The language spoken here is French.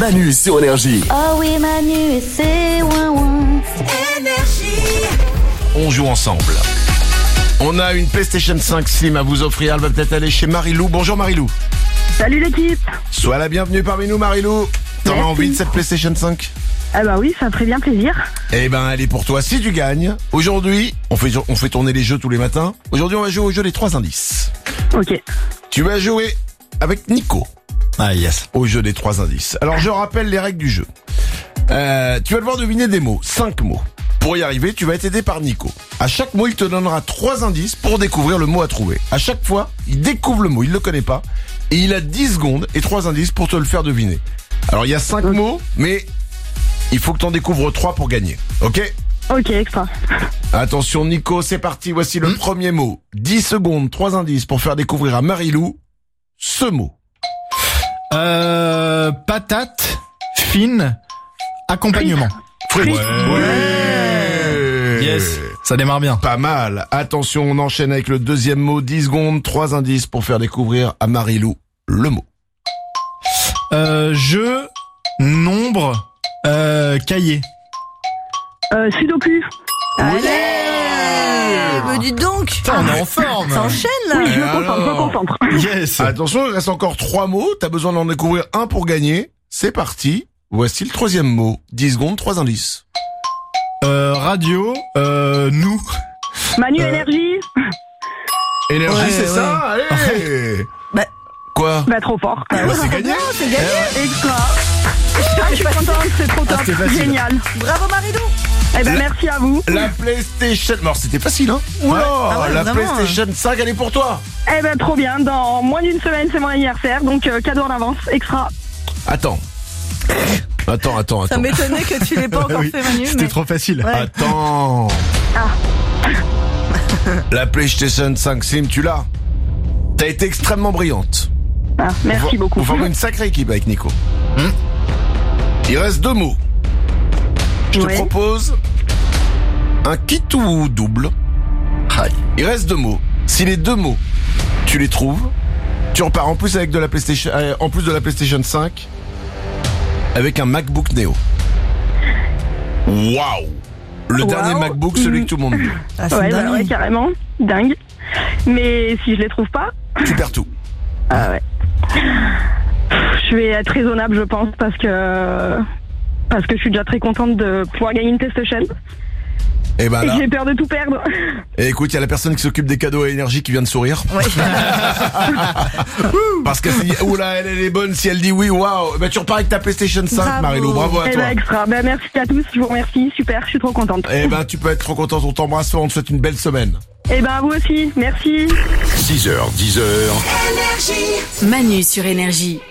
Manu sur Énergie. Oh oui, Manu et c'est ouin-ouin. Énergie. On joue ensemble. On a une PlayStation 5 Slim à vous offrir. Elle va peut-être aller chez Marilou. Bonjour Marilou. Salut l'équipe. Sois la bienvenue parmi nous Marilou. T'en as Merci. envie de cette PlayStation 5 ? Ah bah oui, ça me ferait bien plaisir. Eh ben, elle est pour toi si tu gagnes. Aujourd'hui, on fait tourner les jeux tous les matins. Aujourd'hui, on va jouer au jeu des 3 indices. Ok. Tu vas jouer avec Nico Ah yes. au jeu des 3 indices. Alors, je rappelle les règles du jeu. Tu vas devoir deviner des mots, 5 mots. Pour y arriver, tu vas être aidé par Nico. À chaque mot, il te donnera 3 indices pour découvrir le mot à trouver. À chaque fois, il découvre le mot, il le connaît pas. Et il a 10 secondes et 3 indices pour te le faire deviner. Alors, il y a 5 mots, mais il faut que t'en découvres 3 pour gagner. Ok ? Ok, extra. Attention Nico, c'est parti, voici le premier mot. 10 secondes, 3 indices pour faire découvrir à Marilou ce mot. Patate fine, accompagnement. Frites. Yes, ça démarre bien. Pas mal. Attention, on enchaîne avec le deuxième mot. 10 secondes, 3 indices pour faire découvrir à Marilou le mot. Jeu, nombre, cahier. Sudoku. Mais dis donc. Putain, on est en forme. Ça enchaîne là. Oui, je me alors concentre, je me concentre. Yes. Attention, il reste encore 3 mots. T'as besoin d'en découvrir un pour gagner. C'est parti. Voici le troisième mot. 10 secondes, 3 indices. Radio, nous. Manu énergie. Énergie, Ouais, c'est ouais. ça. Allez. Bah, Quoi? Bah trop fort. Bah, c'est gagné. c'est gagné. Extra. Ah, je suis contente, c'est trop top. c'était facile. Génial. Bravo Marilou. Eh ben merci à vous. La PlayStation... Alors, c'était facile, hein? Oula, Ah ouais, la vraiment, PlayStation 5, elle est pour toi. Eh ben trop bien. Dans moins d'une semaine, c'est mon anniversaire, donc cadeau en avance. Extra. Attends. Ça m'étonnait que tu l'aies pas encore Oui, fait Manu. c'était Mais... trop facile. Ouais. Attends. La PlayStation 5 Slim, tu l'as. T'as été extrêmement brillante. Ah, merci beaucoup. Vous formez une sacrée équipe avec Nico. Il reste 2 mots. Je te Ouais. propose un kit ou double. Il reste 2 mots. Si les 2 mots, tu les trouves, tu repars en plus avec de la PlayStation, en plus de la PlayStation 5, avec un MacBook Neo. Waouh! Le dernier MacBook, celui que tout le monde veut. Ah, c'est Ouais, dingue. bah ouais, carrément. Dingue. Mais si je les trouve pas, Tu perds tout. ah ouais. Je vais être raisonnable, je pense, parce que je suis déjà très contente de pouvoir gagner une PlayStation Et ben et là, que j'ai peur de tout perdre. et écoute, il y a la personne qui s'occupe des cadeaux à Énergie qui vient de sourire. Ouais. Parce qu'elle s'est dit, oula, elle est bonne, si elle dit oui, waouh. Ben tu repars avec ta PlayStation 5, Bravo. Marilou, bravo à Eh toi. ben extra. Ben merci à tous, je vous remercie, super, je suis trop contente. Eh ben tu peux être trop contente, on t'embrasse, on te souhaite une belle semaine. Eh ben à vous aussi, merci. 6h, 10h. Énergie. Manu sur Énergie.